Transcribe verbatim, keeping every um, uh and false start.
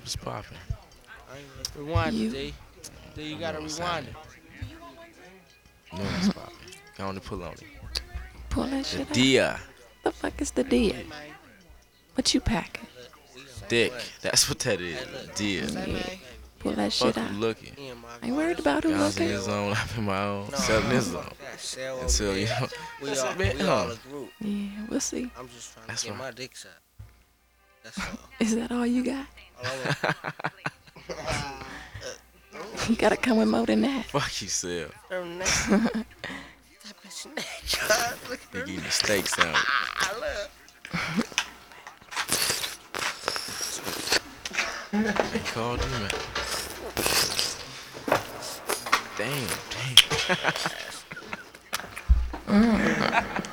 What's poppin'? Rewind it, You D. D, you You know gotta what's rewind happening. it. You know what's poppin'. Go on and pull on it. pull that The shit out. dia. The fuck is the deal? Hey, man. What you packing? Look, we say Dick. what? That's what that is. Hey, look. Dia. Say, Yeah. man. Pull that shit Fuck out. who looking. Me and my I ain't worried about who God's in looking. his zone, I'm in my own. No, Selling no, his fuck zone. that. Sell over Until, you there. know. We That's all, it, man. we Huh. all a group. Yeah, we'll see. I'm just trying That's to get right. my dick sucked. That's all. Is that all you got? All I You gotta come with more than that. Fuck yourself. Her neck. That bitch neck. God, look at You her getting neck. the steak sandwich. Ah, look. They called him, man. Damn, damn.